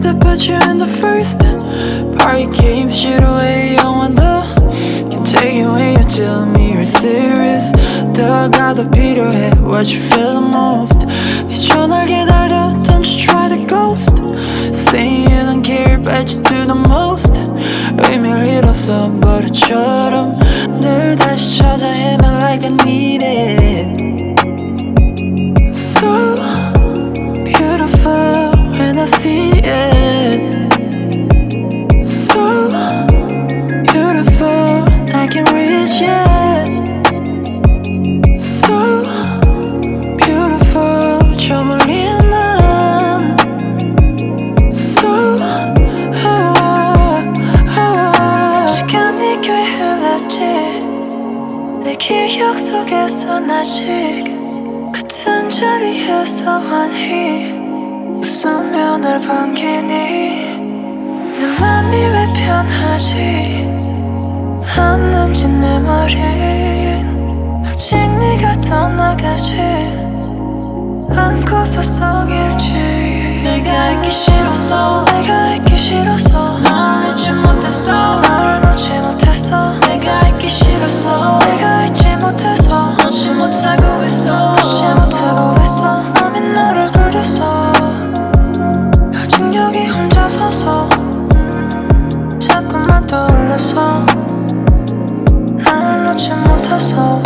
to put you in the first. Party games, shit away, I wonder. Can take it when you tell me you're serious. 들어가도 필요해, what you feel the most. 네 전화를 기다려, don't you try to ghost. Saying you don't care, but you do the most. 의미를 잃었어, 버릇처럼 늘 다시 찾아 헤매 like I need it. So beautiful when I see it. So beautiful, I can reach it. So beautiful, 저 멀리 난. So 시간이 꽤 흘렀지. 내 기억 속에선 아직 같은 자리에서 환히 웃으며 날 반기니. 내 맘이 왜 변하지 않는지 내 말인 아직 네가 떠나가지 않고서 성일지. 내가 있기 싫었어, 내가 있기 싫어서 널 잊지 못했어, 널 놓지 못했어. 내가 있기 싫었어, 내가 잊지 못해서 놓지 못하고 있어, 놓지 못하고 있어. 맘이 너를 그렸어, 아직 여기 혼자 서서 자꾸만 떠올라서 날 놓지 못해서.